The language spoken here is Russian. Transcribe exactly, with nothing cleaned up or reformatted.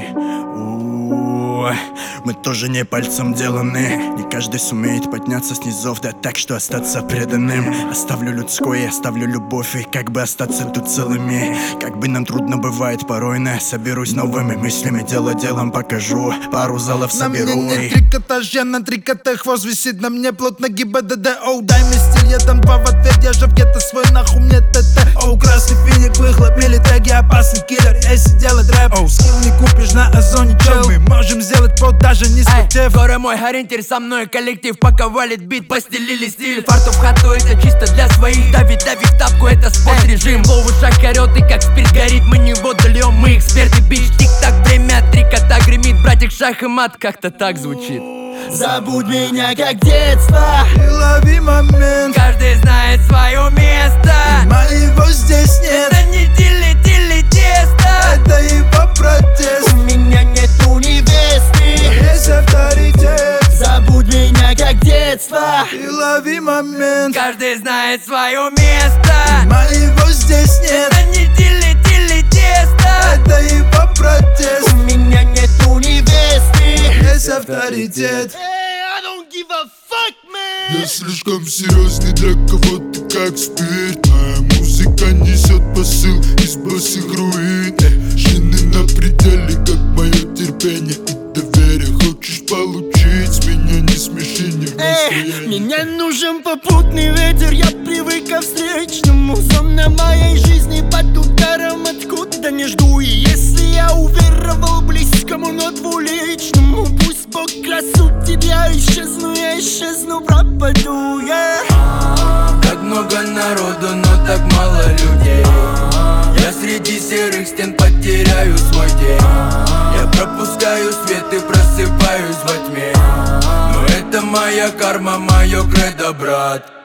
У-у-у. Мы тоже не пальцем деланы. Не каждый сумеет подняться с низов, да так, что остаться преданным. Оставлю людское, оставлю любовь, и как бы остаться тут целыми. Как бы нам трудно бывает порой, но я соберусь новыми мыслями. Дело делом покажу, пару залов соберу. На мне нет трикотажа, на трикоте хвост висит на мне плотно ГИБДД. Оу, дай мне стиль, я дам два в ответ. Я же в гетто свой, нахуй мне ТТ. Оу, красный финик, выхлоп, мили теги, опасный киллер. Если делать рэп, оу, скилл не купишь на озоне, чел. Мы можем сделать под даже не спотев. Горы мой ориентир, со мной коллектив, пока валит бит, постелили стиль. Фарту в хату, это чисто для своих. Давид, дави в тапку, это спорт режим. Лов в ушах орёт, и как спирт горит. Мы не воду льем, мы эксперты, бич. Тик-так, время, три кота гремит. Братик, шах и мат, как-то так звучит. Забудь меня как детство И лови момент, Каждый знает свое место. моего здесь нет. Это не тили-тили тесто. Это его протест. У меня нету невесты. Есть авторитет. Забудь меня как детство И лови момент, Каждый знает свое место. моего здесь нет. Это не тили-тили тесто. Это его протест. У меня нету невесты. Есть авторитет. I don't give a fuck, man. Я слишком серьезный для кого-то, как спирт. Моя музыка несет посыл из босых руин. Э, шины на пределе, как мое терпение и доверие. Хочешь получить с меня, не смеши, не в Эх, настроении. мне нужен попутный ветер, я привык ко встречному. Зона моей жизни под ударом откуда не жду. И если я уверовал близкому, но двуличному, пусть Бог красу тебя, исчезну, я исчезну, пропаду, yeah. Как много народу, но так мало людей. Я среди серых стен потеряю свой день. Я пропускаю свет и просыпаюсь во тьме. Но это моя карма, мое кредо, брат.